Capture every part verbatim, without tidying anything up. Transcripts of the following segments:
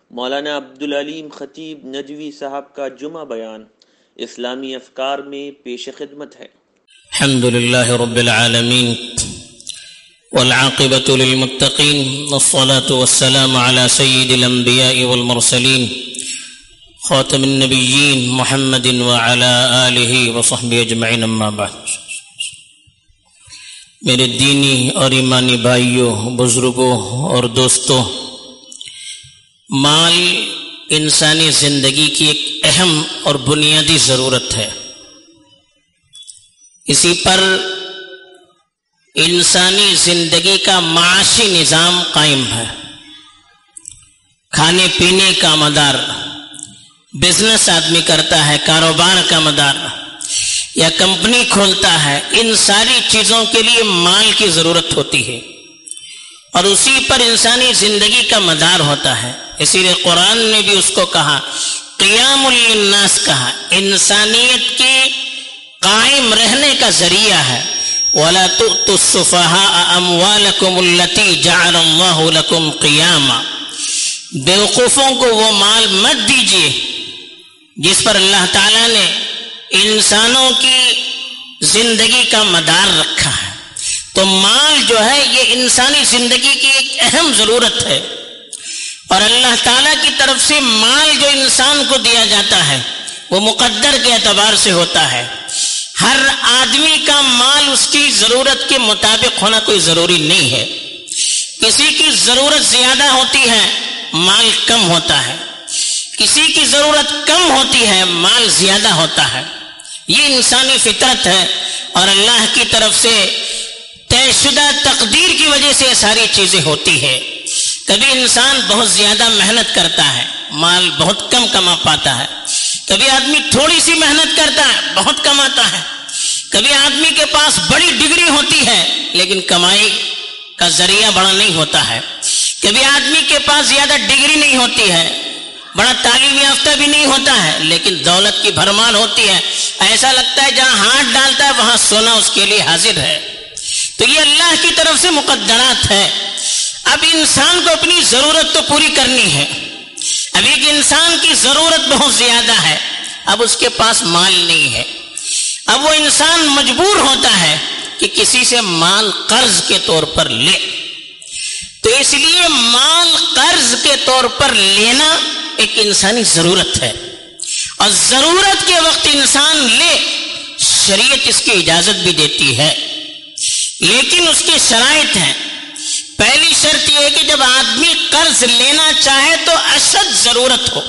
مولانا عبدالعلیم خطیب نجوی صاحب کا جمعہ بیان اسلامی افکار میں پیش خدمت ہے۔ الحمد للہ رب العالمین والعاقبۃ للمتقین والصلاة والسلام علی سید الانبیاء والمرسلین خاتم النبیین محمد وعلی آلہ وصحبہ اجمعین، اما بعد۔ میرے دینی اور ایمانی بھائیوں، بزرگوں اور دوستوں، مال انسانی زندگی کی ایک اہم اور بنیادی ضرورت ہے۔ اسی پر انسانی زندگی کا معاشی نظام قائم ہے۔ کھانے پینے کا مدار، بزنس آدمی کرتا ہے، کاروبار کا مدار یا کمپنی کھولتا ہے، ان ساری چیزوں کے لیے مال کی ضرورت ہوتی ہے اور اسی پر انسانی زندگی کا مدار ہوتا ہے۔ اسی لیے قرآن نے بھی اس کو کہا، قیام للناس کہا، انسانیت کے قائم رہنے کا ذریعہ ہے۔ وَلَا تُؤْتُوا السُّفَهَاءَ أَمْوَالَكُمُ الَّتِي جَعَلَ اللَّهُ لَكُمْ قِيَامًا، بیوقوفوں کو وہ مال مت دیجیے جس پر اللہ تعالیٰ نے انسانوں کی زندگی کا مدار رکھا ہے۔ تو مال جو ہے یہ انسانی زندگی کی ایک اہم ضرورت ہے، اور اللہ تعالیٰ کی طرف سے مال جو انسان کو دیا جاتا ہے وہ مقدر کے اعتبار سے ہوتا ہے۔ ہر آدمی کا مال اس کی ضرورت کے مطابق ہونا کوئی ضروری نہیں ہے۔ کسی کی ضرورت زیادہ ہوتی ہے، مال کم ہوتا ہے، کسی کی ضرورت کم ہوتی ہے، مال زیادہ ہوتا ہے۔ یہ انسانی فطرت ہے، اور اللہ کی طرف سے طے شدہ تقدیر کی وجہ سے یہ ساری چیزیں ہوتی ہے۔ کبھی انسان بہت زیادہ محنت کرتا ہے، مال بہت کم کما پاتا ہے۔ کبھی آدمی تھوڑی سی محنت کرتا ہے، بہت کماتا ہے۔ کبھی آدمی کے پاس بڑی ڈگری ہوتی ہے لیکن کمائی کا ذریعہ بڑا نہیں ہوتا ہے۔ کبھی آدمی کے پاس زیادہ ڈگری نہیں ہوتی ہے، بڑا تعلیم یافتہ بھی نہیں ہوتا ہے، لیکن دولت کی بھرمار ہوتی ہے، ایسا لگتا ہے جہاں ہاتھ ڈالتا ہے وہاں سونا اس کے لیے حاضر ہے۔ تو یہ اللہ کی طرف سے مقدرات ہے۔ اب انسان کو اپنی ضرورت تو پوری کرنی ہے۔ اب ایک انسان کی ضرورت بہت زیادہ ہے، اب اس کے پاس مال نہیں ہے، اب وہ انسان مجبور ہوتا ہے کہ کسی سے مال قرض کے طور پر لے۔ تو اس لیے مال قرض کے طور پر لینا ایک انسانی ضرورت ہے، اور ضرورت کے وقت انسان لے، شریعت اس کی اجازت بھی دیتی ہے، لیکن اس کے شرائط ہیں۔ پہلی شرط یہ ہے کہ جب آدمی قرض لینا چاہے تو اشد ضرورت ہو،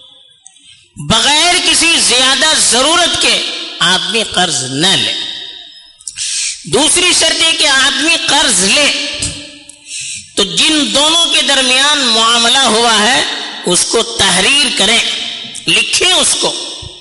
بغیر کسی زیادہ ضرورت کے آدمی قرض نہ لے۔ دوسری شرط یہ کہ آدمی قرض لے تو جن دونوں کے درمیان معاملہ ہوا ہے اس کو تحریر کریں، لکھیں اس کو۔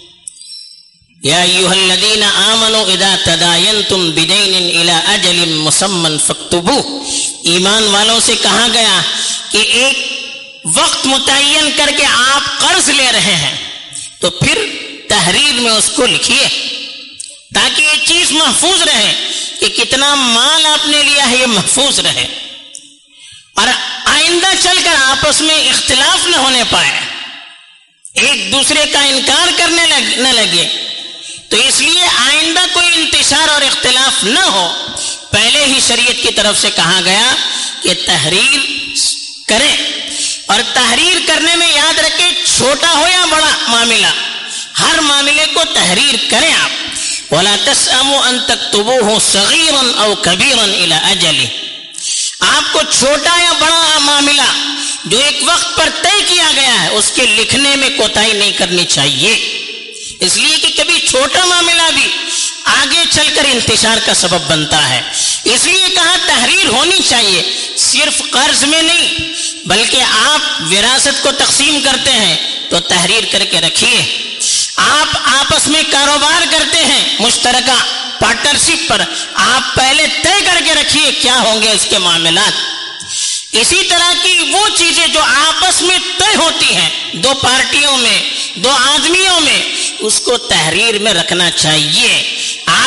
یا ایھا الذین آمنوا اذا تداینتم بدین الی اجل مسمى فاکتبوہ، ایمان والوں سے کہا گیا کہ ایک وقت متعین کر کے آپ قرض لے رہے ہیں تو پھر تحریر میں اس کو لکھیے، تاکہ یہ چیز محفوظ رہے کہ کتنا مال آپ نے لیا ہے، یہ محفوظ رہے، اور آئندہ چل کر آپس میں اختلاف نہ ہونے پائے، ایک دوسرے کا انکار کرنے نہ لگے۔ تو اس لیے آئندہ کوئی انتشار اور اختلاف نہ ہو، پہلے ہی شریعت کی طرف سے کہا گیا کہ تحریر کریں، اور تحریر کرنے میں یاد رکھیں چھوٹا ہو یا بڑا معاملہ، ہر معاملے کو تحریر کریں آپ۔ وَلَا تَسْأَمُوا أَن تَكْتُبُوهُ صَغِيرًا أَوْ كَبِيرًا إِلَى أَجَلِهِ، آپ کو چھوٹا یا بڑا معاملہ جو ایک وقت پر طے کیا گیا ہے اس کے لکھنے میں کوتاہی نہیں کرنی چاہیے، اس لیے کہ کبھی چھوٹا معاملہ بھی آگے چل کر انتشار کا سبب بنتا ہے۔ اس لیے کہا تحریر ہونی چاہیے، صرف قرض میں نہیں بلکہ آپ وراثت کو تقسیم کرتے ہیں تو تحریر کر کے رکھیے، آپ آپس میں کاروبار کرتے ہیں مشترکہ پارٹنرشپ پر، آپ پہلے طے کر کے رکھیے کیا ہوں گے اس کے معاملات۔ اسی طرح کی وہ چیزیں جو آپس میں طے ہوتی ہیں دو پارٹیوں میں، دو آدمیوں میں، اس کو تحریر میں رکھنا چاہیے۔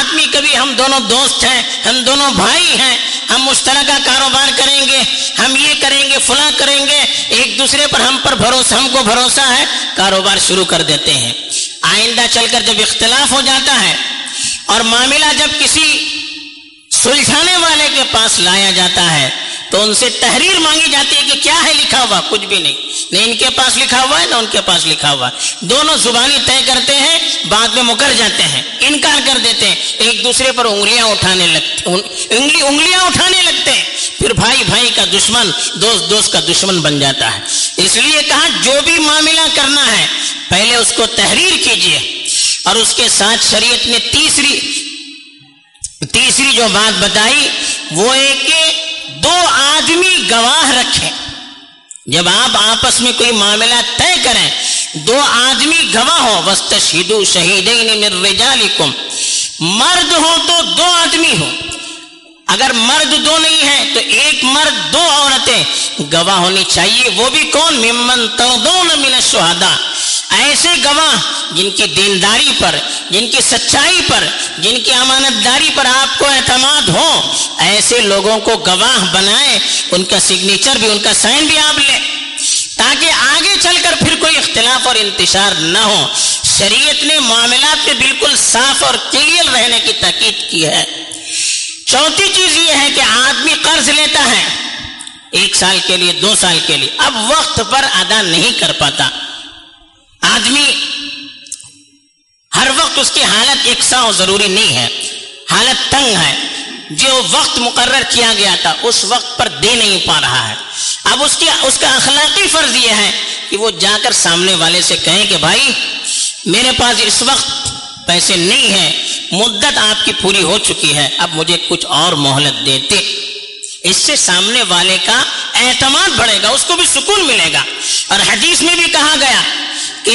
آدمی کبھی ہم دونوں دوست ہیں، ہم دونوں بھائی ہیں، ہم مشترکہ کاروبار کریں گے، ہم یہ کریں گے، فلاں کریں گے، ایک دوسرے پر ہم پر بھروسہ ہم کو بھروسہ ہے، کاروبار شروع کر دیتے ہیں۔ آئندہ چل کر جب اختلاف ہو جاتا ہے اور معاملہ جب کسی سلجھانے والے کے پاس لایا جاتا ہے تو ان سے تحریر مانگی جاتی ہے کہ کیا ہے لکھا ہوا، کچھ بھی نہیں، نہ ان کے پاس لکھا ہوا ہے نہ ان کے پاس لکھا ہوا ہے، دونوں زبانی طے کرتے ہیں، بعد میں مکر جاتے ہیں، انکار کر دیتے ہیں، ایک دوسرے پر انگلیاں اٹھانے لگتے انگلی انگلیاں اٹھانے لگتے ہیں، پھر بھائی بھائی کا دشمن، دوست دوست کا دشمن بن جاتا ہے۔ اس لیے کہا جو بھی معاملہ کرنا ہے پہلے اس کو تحریر کیجیے، اور اس کے ساتھ شریعت نے تیسری تیسری جو بات بتائی وہ ہے کہ دو آدمی گواہ رکھیں۔ جب آپ آپس میں کوئی معاملہ طے کریں، دو آدمی گواہ ہو، واستشہدوا شہیدین من رجالکم، مرد ہو تو دو آدمی ہو، اگر مرد دو نہیں ہے تو ایک مرد دو عورتیں گواہ ہونی چاہیے، وہ بھی کون؟ ممن ترضون من الشہداء، ایسے گواہ جن کی دینداری پر، جن کی سچائی پر، جن کی امانت داری پر آپ کو اعتماد ہو، ایسے لوگوں کو گواہ بنائیں، ان کا سگنیچر بھی، ان کا سائن بھی آپ لیں، تاکہ آگے چل کر پھر کوئی اختلاف اور انتشار نہ ہو۔ شریعت نے معاملات میں بالکل صاف اور کلیئر رہنے کی تاکید کی ہے۔ چوتھی چیز یہ ہے کہ آدمی قرض لیتا ہے ایک سال کے لیے، دو سال کے لیے، اب وقت پر ادا نہیں کر پاتا، آدمی ہر وقت اس کی حالت یکساں اور ضروری نہیں ہے، حالت تنگ ہے، جو وقت مقرر کیا گیا تھا اس وقت پر دے نہیں پا رہا ہے، اب اس کی اس کا اخلاقی فرض یہ ہے کہ وہ جا کر سامنے والے سے کہیں کہ بھائی میرے پاس اس وقت پیسے نہیں ہیں، مدت آپ کی پوری ہو چکی ہے، اب مجھے کچھ اور مہلت دیتے، اس سے سامنے والے کا اعتماد بڑھے گا، اس کو بھی سکون ملے گا۔ اور حدیث میں بھی کہا گیا کہ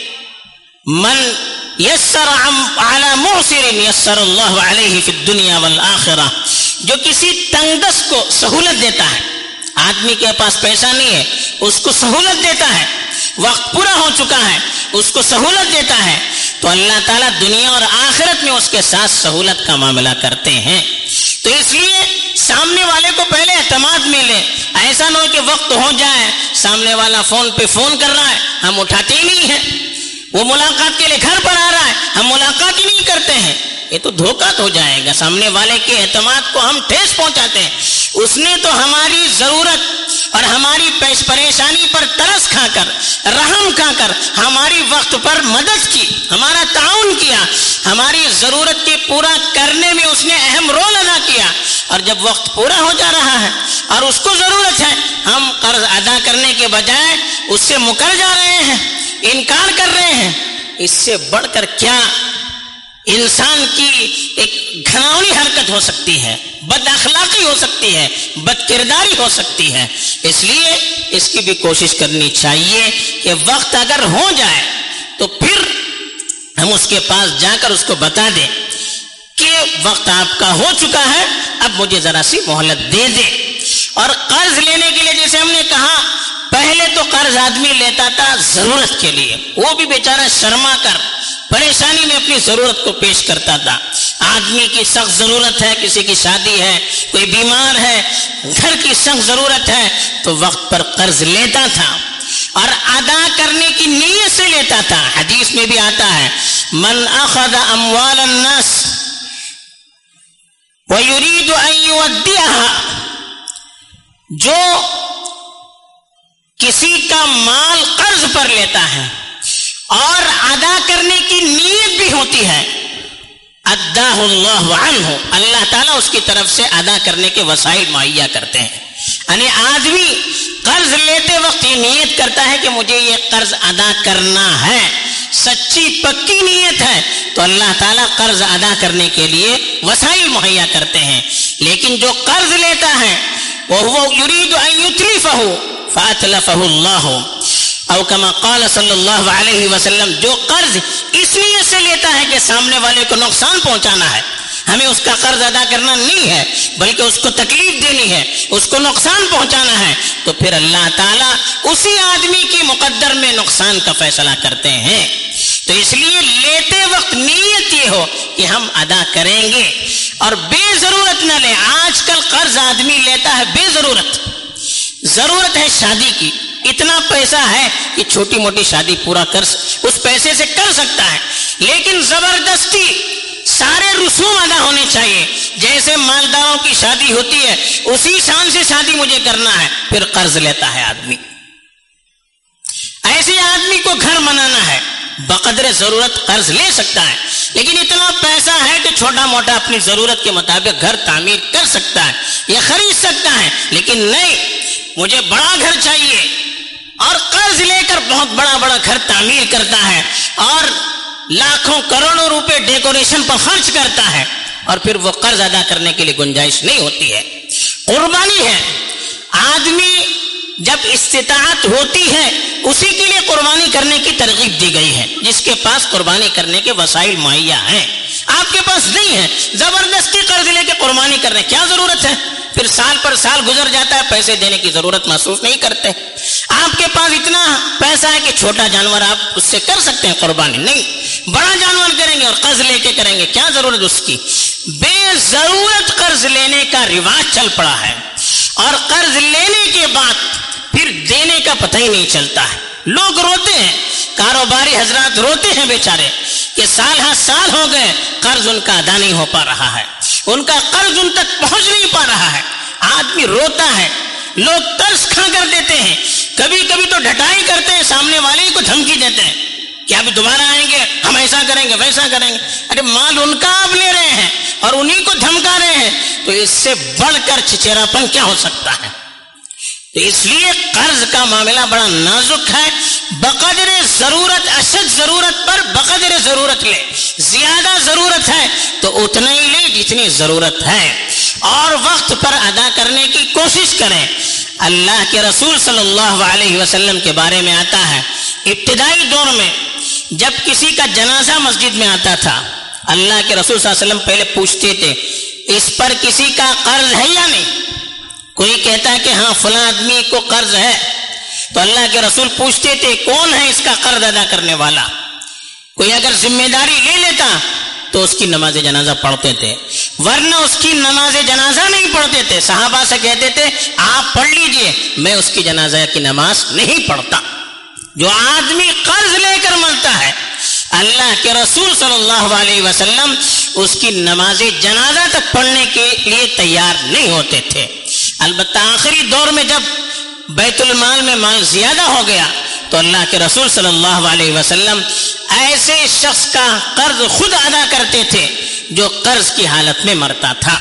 من یسر علی معسر یسر اللہ علیہ فی الدنیا والآخرہ، جو کسی تنگدست کو سہولت دیتا ہے، آدمی کے پاس پیسہ نہیں ہے اس کو سہولت دیتا ہے، وقت پورا ہو چکا ہے اس کو سہولت دیتا ہے، تو اللہ تعالیٰ دنیا اور آخرت میں اس کے ساتھ سہولت کا معاملہ کرتے ہیں۔ تو اس لیے سامنے والے کو پہلے اعتماد ملے، ایسا نہ ہو کہ وقت ہو جائے سامنے والا فون پہ فون کر رہا ہے ہم اٹھاتے ہی نہیں ہیں، وہ ملاقات کے لیے گھر پر آ رہا ہے ہم ملاقات ہی نہیں کرتے ہیں، یہ تو دھوکہ ہو جائے گا، سامنے والے کے اعتماد کو ہم ٹھیس پہنچاتے ہیں۔ اس نے تو ہماری ضرورت اور ہماری پیش پریشانی پر ترس کھا کر، رحم کھا کر ہماری وقت پر مدد کی، ہمارا تعاون کیا، ہماری ضرورت کے پورا کرنے میں اس نے اہم رول ادا کیا، اور جب وقت پورا ہو جا رہا ہے اور اس کو ضرورت ہے، ہم قرض ادا کرنے کے بجائے اس سے مکر جا رہے ہیں، انکار کر رہے ہیں، اس سے بڑھ کر کیا انسان کی ایک گھناؤنی حرکت ہو سکتی ہے، بد اخلاقی ہو سکتی ہے، بد کرداری ہو سکتی ہے۔ اس لیے اس کی بھی کوشش کرنی چاہیے کہ وقت اگر ہو جائے تو پھر ہم اس کے پاس جا کر اس کو بتا دیں کہ وقت آپ کا ہو چکا ہے، اب مجھے ذرا سی مہلت دے دے۔ اور قرض لینے کے لیے جیسے ہم نے کہا، پہلے تو قرض آدمی لیتا تھا ضرورت کے لیے، وہ بھی بیچارہ شرما کر پریشانی میں اپنی ضرورت کو پیش کرتا تھا۔ آدمی کی سخت ضرورت ہے، کسی کی شادی ہے، کوئی بیمار ہے، گھر کی سخت ضرورت ہے تو وقت پر قرض لیتا تھا اور ادا کرنے کی نیت سے لیتا تھا۔ حدیث میں بھی آتا ہے من اخذ اموال الناس ويريد ان يودعها، جو کسی کا مال قرض پر لیتا ہے اور ادا کرنے کی نیت بھی ہوتی ہے، اداہ اللہ عنہ، اللہ تعالیٰ اس کی طرف سے ادا کرنے کے وسائل مہیا کرتے ہیں۔ یعنی آدمی قرض لیتے وقت یہ نیت کرتا ہے کہ مجھے یہ قرض ادا کرنا ہے، سچی پکی نیت ہے تو اللہ تعالیٰ قرض ادا کرنے کے لیے وسائل مہیا کرتے ہیں۔ لیکن جو قرض لیتا ہے وہ یرید ان یتلفہ فاتلفہ اللہ، او کما قال صلی اللہ علیہ وسلم، جو قرض اس لیے سے لیتا ہے کہ سامنے والے کو نقصان پہنچانا ہے، ہمیں اس کا قرض ادا کرنا نہیں ہے بلکہ اس کو تکلیف دینی ہے، اس کو نقصان پہنچانا ہے، تو پھر اللہ تعالیٰ اسی آدمی کی مقدر میں نقصان کا فیصلہ کرتے ہیں۔ تو اس لیے لیتے وقت نیت یہ ہو کہ ہم ادا کریں گے اور بے ضرورت نہ لیں. آج کل قرض آدمی لیتا ہے بے ضرورت. ضرورت ہے شادی کی، اتنا پیسہ ہے کہ چھوٹی موٹی شادی پورا کر اس پیسے سے کر سکتا ہے، لیکن زبردستی سارے رسوم ادا ہونے چاہیے. جیسے مالداروں کی شادی ہوتی ہے اسی شان سے شادی مجھے کرنا ہے، پھر قرض لیتا ہے آدمی. ایسے آدمی کو گھر بنانا ہے، بقدر ضرورت قرض لے سکتا ہے، لیکن اتنا پیسہ ہے کہ چھوٹا موٹا اپنی ضرورت کے مطابق گھر تعمیر کر سکتا ہے یا خرید سکتا ہے. لیکن نہیں، مجھے بڑا گھر چاہیے اور قرض لے کر بہت بڑا بڑا گھر تعمیر کرتا ہے اور لاکھوں کروڑوں روپے ڈیکوریشن پر خرچ کرتا ہے اور پھر وہ قرض ادا کرنے کے لیے گنجائش نہیں ہوتی ہے. قربانی ہے، آدمی جب استطاعت ہوتی ہے اسی کے لیے قربانی کرنے کی ترغیب دی گئی ہے. جس کے پاس قربانی کرنے کے وسائل مہیا ہیں، آپ کے پاس نہیں ہے، زبردستی قرض لے کے قربانی کرنے کیا ضرورت ہے؟ پھر سال پر سال گزر جاتا ہے، پیسے دینے کی ضرورت محسوس نہیں کرتے. آپ کے پاس اتنا پیسہ ہے کہ چھوٹا جانور آپ اس سے کر سکتے ہیں قربانی، نہیں بڑا جانور کریں گے اور قرض لے کے کریں گے، کیا ضرورت اس کی؟ بے ضرورت قرض لینے کا رواج چل پڑا ہے اور قرض لینے کے بعد پھر دینے کا پتہ ہی نہیں چلتا ہے. لوگ روتے ہیں، کاروباری حضرات روتے ہیں بیچارے کہ سال ہر سال ہو گئے قرض ان کا ادا نہیں ہو پا رہا ہے، ان کا قرض ان تک پہنچ نہیں پا رہا ہے. آدمی روتا ہے، لوگ ترس کھا کر دیتے ہیں، کبھی کبھی تو ڈھٹائی کرتے ہیں، سامنے والے کو دھمکی دیتے ہیں کہ اب دوبارہ آئیں گے، ہم ایسا کریں گے ویسا کریں گے. ارے مال ان کا آپ لے رہے ہیں اور انہی کو دھمکا رہے ہیں، تو اس سے بڑھ کر چچیراپن کیا ہو سکتا ہے؟ تو اس لیے قرض کا معاملہ بڑا نازک ہے. بقدر ضرورت، اشد ضرورت پر بقدر ضرورت لے. زیادہ ضرورت ہے تو اتنا ہی لے جتنی ضرورت ہے اور وقت پر ادا کرنے کی کوشش کریں. اللہ کے رسول صلی اللہ علیہ وسلم کے بارے میں آتا ہے، ابتدائی دور میں جب کسی کا جنازہ مسجد میں آتا تھا، اللہ کے رسول صلی اللہ علیہ وسلم پہلے پوچھتے تھے اس پر کسی کا قرض ہے یا نہیں. کوئی کہتا ہے کہ ہاں فلاں آدمی کو قرض ہے، تو اللہ کے رسول پوچھتے تھے کون ہے اس کا قرض ادا کرنے والا. کوئی اگر ذمہ داری لے لیتا تو اس کی نماز جنازہ پڑھتے تھے، ورنہ اس کی نماز جنازہ نہیں پڑھتے تھے. صحابہ سے کہتے تھے آپ پڑھ لیجئے، میں اس کی جنازہ کی نماز نہیں پڑھتا. جو آدمی قرض لے کر مرتا ہے، اللہ کے رسول صلی اللہ علیہ وسلم اس کی نماز جنازہ تک پڑھنے کے لیے تیار نہیں ہوتے تھے. البتہ آخری دور میں جب بیت المال میں مال زیادہ ہو گیا تو اللہ کے رسول صلی اللہ علیہ وسلم ایسے شخص کا قرض خود ادا کرتے تھے جو قرض کی حالت میں مرتا تھا.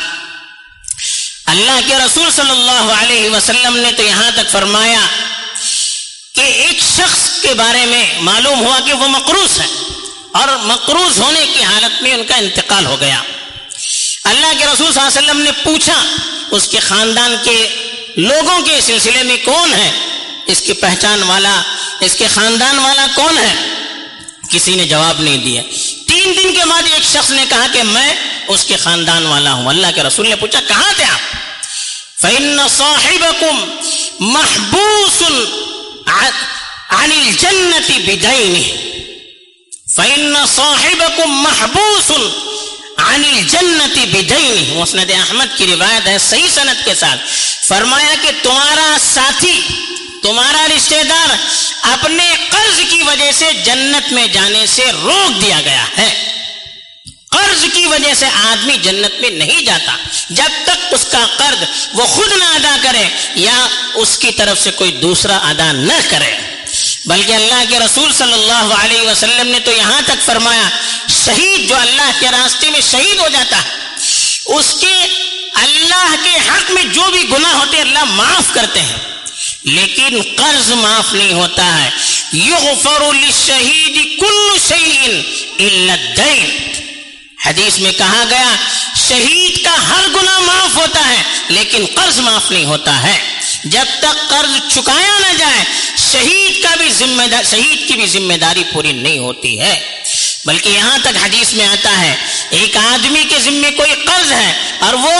اللہ کے رسول صلی اللہ علیہ وسلم نے تو یہاں تک فرمایا کہ ایک شخص کے بارے میں معلوم ہوا کہ وہ مقروض ہے اور مقروض ہونے کی حالت میں ان کا انتقال ہو گیا. اللہ کے رسول صلی اللہ علیہ وسلم نے پوچھا اس کے خاندان کے لوگوں کے سلسلے میں کون ہے اس کی پہچان والا، اس کے خاندان والا کون ہے؟ کسی نے جواب نہیں دیا. تین دن کے بعد ایک شخص نے کہا کہ میں اس کے خاندان والا ہوں. اللہ کے رسول نے پوچھا کہاں تھے آپ؟ فَإِنَّ صَاحِبَكُمْ مَحْبُوسٌ عَنِ الْجَنَّةِ بِدَيْنِهِ فَإِنَّ صَاحِبَكُمْ مَحْبُوسٌ عن الجنت بدین. مسند احمد کی روایت ہے صحیح سند کے ساتھ. فرمایا کہ تمہارا ساتھی، تمہارا رشتہ دار اپنے قرض کی وجہ سے جنت میں جانے سے روک دیا گیا ہے. قرض کی وجہ سے آدمی جنت میں نہیں جاتا جب تک اس کا قرض وہ خود نہ ادا کرے یا اس کی طرف سے کوئی دوسرا ادا نہ کرے. بلکہ اللہ کے رسول صلی اللہ علیہ وسلم نے تو یہاں تک فرمایا شہید جو اللہ کے راستے میں شہید ہو جاتا ہے اس کے اللہ کے حق میں جو بھی گناہ ہوتے ہیں اللہ معاف کرتے ہیں، لیکن قرض معاف نہیں ہوتا ہے. یغفر للشہید کل شیء الا الدین. حدیث میں کہا گیا شہید کا ہر گناہ معاف ہوتا ہے لیکن قرض معاف نہیں ہوتا ہے. جب تک قرض چکایا نہ جائے شہید کا بھی ذمہ دار شہید کی بھی ذمہ داری پوری نہیں ہوتی ہے. بلکہ یہاں تک حدیث میں آتا ہے ایک آدمی کے ذمے کوئی قرض ہے اور وہ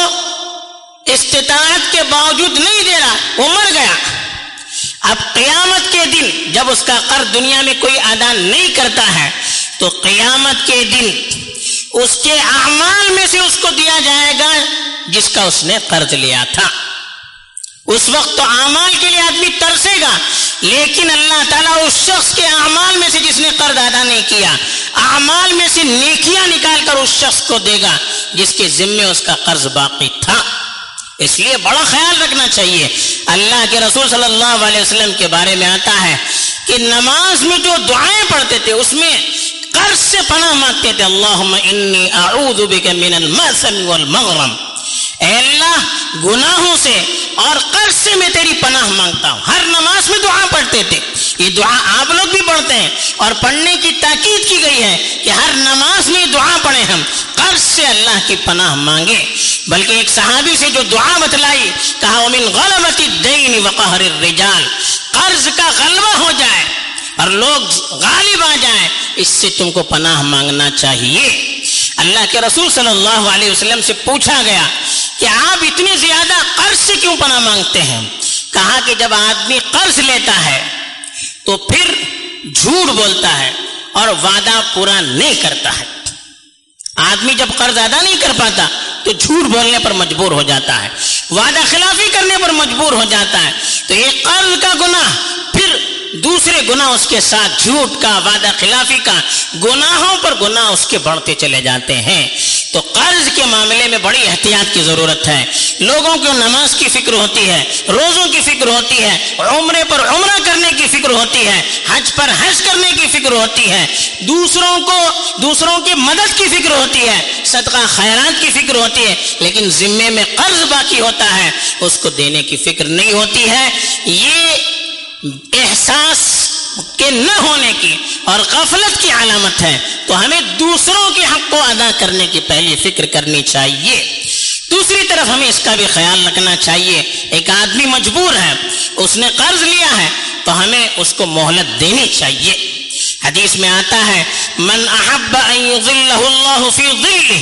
استطاعت کے باوجود نہیں دے رہا، وہ مر گیا. اب قیامت کے دن جب اس کا قرض دنیا میں کوئی ادا نہیں کرتا ہے تو قیامت کے دن اس کے اعمال میں سے اس کو دیا جائے گا جس کا اس نے قرض لیا تھا. اس وقت تو اعمال کے لیے آدمی ترسے گا، لیکن اللہ تعالیٰ اس شخص کے اعمال میں سے جس نے قرض ادا نہیں کیا، اعمال میں سے نیکیاں نکال کر اس شخص کو دے گا جس کے ذمے اس کا قرض باقی تھا. اس لیے بڑا خیال رکھنا چاہیے. اللہ کے رسول صلی اللہ علیہ وسلم کے بارے میں آتا ہے کہ نماز میں جو دعائیں پڑھتے تھے اس میں قرض سے پناہ مانگتے تھے. اللہم انی اعوذ بک من المأثم والمغرم، اے اللہ گناہوں سے اور قرض سے میں تیری پناہ مانگتا ہوں. ہر نماز میں دعا پڑھتے تھے. یہ دعا آپ لوگ بھی پڑھتے ہیں اور پڑھنے کی تاکید کی گئی ہے کہ ہر نماز میں دعا پڑھیں، ہم قرض سے اللہ کی پناہ مانگے. بلکہ ایک صحابی سے جو دعا بتلائی، کہا ومن غلبۃ الدین وقہر الرجال، قرض کا غلبہ ہو جائے اور لوگ غالب آ جائیں، اس سے تم کو پناہ مانگنا چاہیے. اللہ کے رسول صلی اللہ علیہ وسلم سے پوچھا گیا کہ آپ اتنے زیادہ قرض سے کیوں پناہ مانگتے ہیں؟ کہا کہ جب آدمی قرض لیتا ہے تو پھر جھوٹ بولتا ہے اور وعدہ پورا نہیں کرتا ہے. آدمی جب قرض ادا نہیں کر پاتا تو جھوٹ بولنے پر مجبور ہو جاتا ہے، وعدہ خلافی کرنے پر مجبور ہو جاتا ہے. تو یہ قرض کا گناہ، پھر دوسرے گناہ اس کے ساتھ، جھوٹ کا، وعدہ خلافی کا، گناہوں پر گناہ اس کے بڑھتے چلے جاتے ہیں. تو قرض کے معاملے میں بڑی احتیاط کی ضرورت ہے. لوگوں کو نماز کی فکر ہوتی ہے، روزوں کی فکر ہوتی ہے، عمرے پر عمرہ کرنے کی فکر ہوتی ہے، حج پر حج کرنے کی فکر ہوتی ہے، دوسروں کو دوسروں کی مدد کی فکر ہوتی ہے، صدقہ خیرات کی فکر ہوتی ہے، لیکن ذمے میں قرض باقی ہوتا ہے، اس کو دینے کی فکر نہیں ہوتی ہے. یہ احساس کے نہ ہونے کی اور غفلت کی علامت ہے. تو ہمیں دوسروں کے حق کو ادا کرنے کی پہلی فکر کرنی چاہیے. دوسری طرف ہمیں اس کا بھی خیال رکھنا چاہیے، ایک آدمی مجبور ہے، اس نے قرض لیا ہے تو ہمیں اس کو مہلت دینی چاہیے. حدیث میں آتا ہے من احب ان یظلہ اللہ فی ظلہ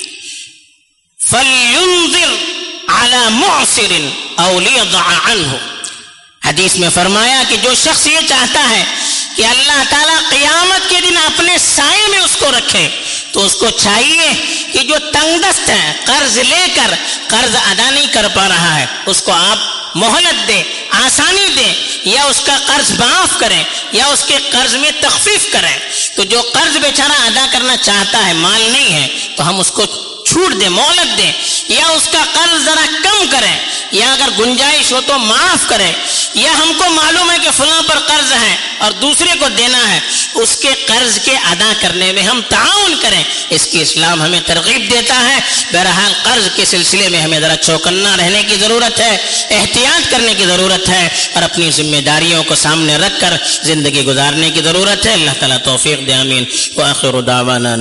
فلینظر علی معسر او لیضع عنہ. حدیث میں فرمایا کہ جو شخص یہ چاہتا ہے کہ اللہ تعالیٰ قیامت کے دن اپنے سائے میں اس کو رکھے، تو اس کو چاہیے کہ جو تنگ دست ہے، قرض لے کر قرض ادا نہیں کر پا رہا ہے، اس کو آپ مہلت دیں، آسانی دیں، یا اس کا قرض معاف کریں یا اس کے قرض میں تخفیف کریں. تو جو قرض بیچارہ ادا کرنا چاہتا ہے، مال نہیں ہے، تو ہم اس کو چھوٹ دیں، مہلت دیں، یا اس کا قرض ذرا کم کریں، یا اگر گنجائش ہو تو معاف کریں. یا ہم کو معلوم ہے کہ فلاں پر قرض ہے اور دوسرے کو دینا ہے، اس کے قرض کے ادا کرنے میں ہم تعاون کریں. اس کی اسلام ہمیں ترغیب دیتا ہے. بہرحال قرض کے سلسلے میں ہمیں ذرا چوکنا رہنے کی ضرورت ہے، احتیاط کرنے کی ضرورت ہے اور اپنی ذمہ داریوں کو سامنے رکھ کر زندگی گزارنے کی ضرورت ہے. اللہ تعالیٰ توفیق دے، آمین. وآخر دعوانا